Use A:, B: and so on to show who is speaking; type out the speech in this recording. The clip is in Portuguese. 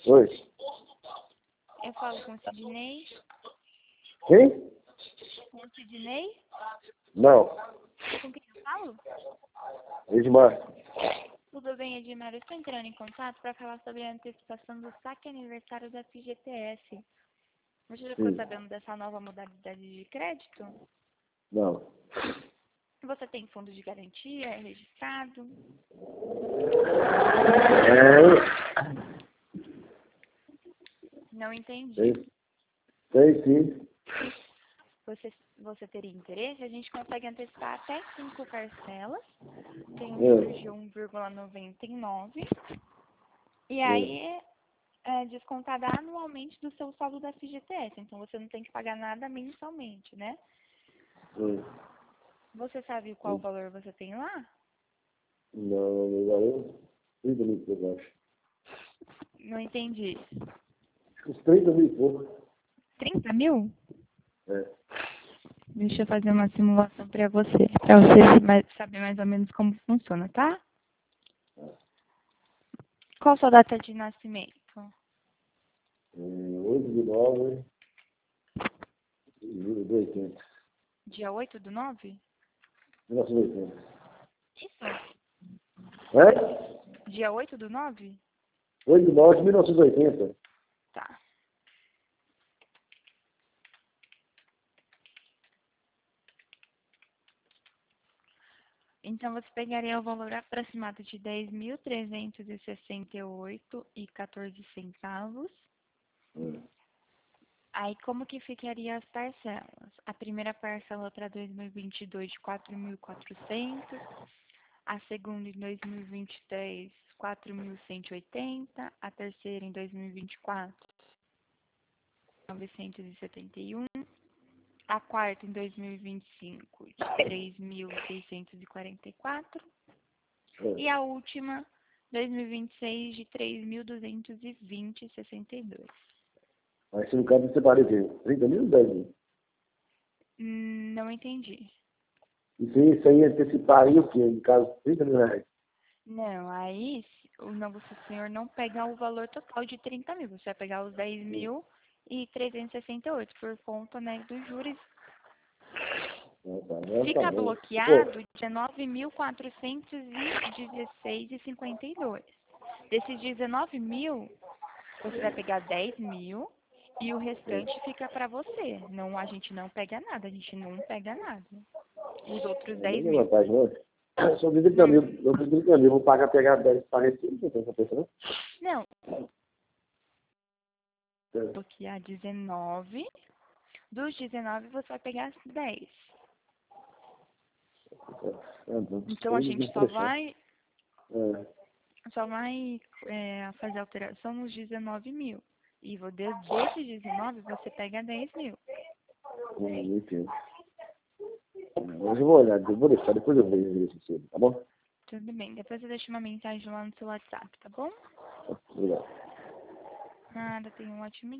A: Oi.
B: Eu falo com o Sidney.
A: Quem?
B: Com o Sidney?
A: Não.
B: Com quem eu falo?
A: Edmar.
B: Tudo bem, Edmar? Eu estou entrando em contato para falar sobre a antecipação do saque aniversário da FGTS. Você já ficou sabendo dessa nova modalidade de crédito?
A: Não.
B: Você tem fundo de garantia? É registrado? Não entendi.
A: Tem sim.
B: Você teria interesse? A gente consegue antecipar até 5 parcelas. Tem um juros de 1,99. E aí é descontada anualmente do seu saldo da FGTS. Então você não tem que pagar nada mensalmente, né? Você sabe qual valor você tem lá?
A: Não, valeu 30 mil e pouco, eu acho.
B: Não entendi.
A: Acho que uns 30 mil e pouco.
B: 30 mil?
A: É.
B: Deixa eu fazer uma simulação para você saber mais ou menos como funciona, tá? Qual sua data de nascimento?
A: 8 de 9 de 80.
B: Dia 8/9?
A: 1980.
B: Isso.
A: É?
B: Dia 8/9?
A: 8 de 9 de 1980.
B: Tá. Então, você pegaria o valor aproximado de 10.368,14 centavos. Aí, como que ficaria as parcelas? A primeira parcela para 2022 de 4.400, a segunda em 2023, 4.180, a terceira em 2024, 971, a quarta em 2025 de 3.644 e a última 2026 de 3.220,62.
A: Mas se no caso eu separei de 30 mil ou 10 mil?
B: Não entendi.
A: Isso aí anteciparia o quê? No caso, 30 mil reais.
B: Não, aí o senhor não pega o valor total de 30 mil, você vai pegar os 10.368 por conta, né, dos juros. Fica bloqueado de 9.416,52. Desses 19 mil, você vai pegar 10 mil e o restante fica para você. Não, a gente não pega nada, a gente não pega nada. Os outros 10
A: Não é
B: mil.
A: vantagem, não. Só de 30 mil, eu fiz 30 mil, vou pagar, pegar 10, pagar 5, não tem essa pessoa,
B: Não. Bloquear 19. Dos 19 você vai pegar 10. Então a gente só vai fazer alteração nos 19 mil. E desses 19 você pega 10 mil.
A: Não entendo. Mas eu vou olhar, eu vou deixar, depois eu vejo isso, tá bom?
B: Tudo bem. Depois eu deixo uma mensagem lá no seu WhatsApp, tá bom?
A: Obrigado.
B: Nada, tenha um ótimo dia.